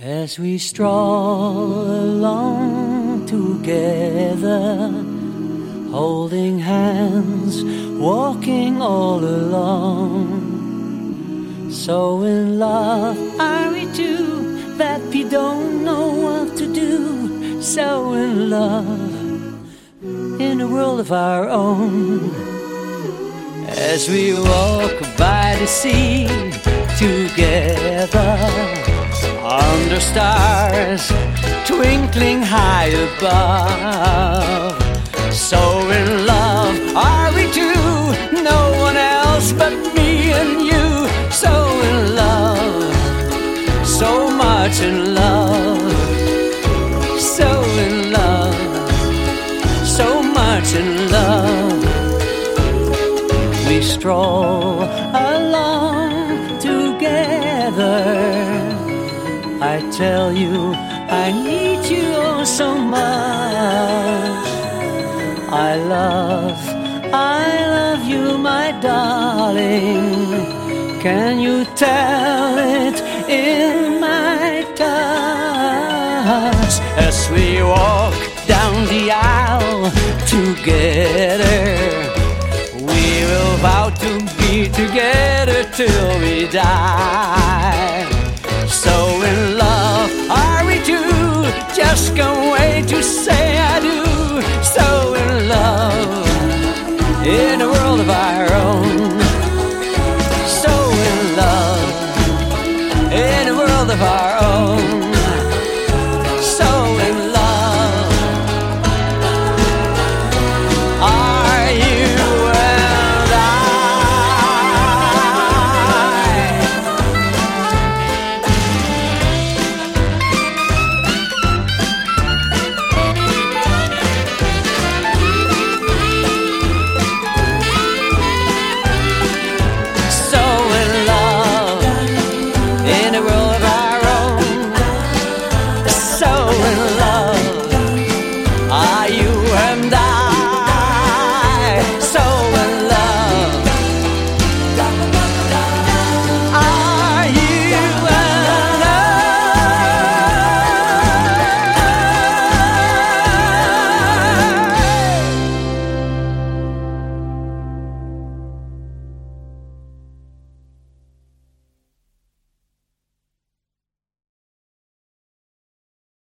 As we stroll along together, holding hands, walking all along. So in love are we two that we don't know what to do. So in love in a world of our own. As we walk by the sea together, under stars twinkling high above. So in love are we two, no one else but me and you. So in love, so much in love. So in love, so much in love. We stroll along together. I tell you, I need you oh so much. I love you, my darling. Can you tell it in my touch? As we walk down the aisle together, we will vow to be together till we die. So in love are we two, just can't wait to say I do. So in love, in a world of our own. So in love, in a world of our own.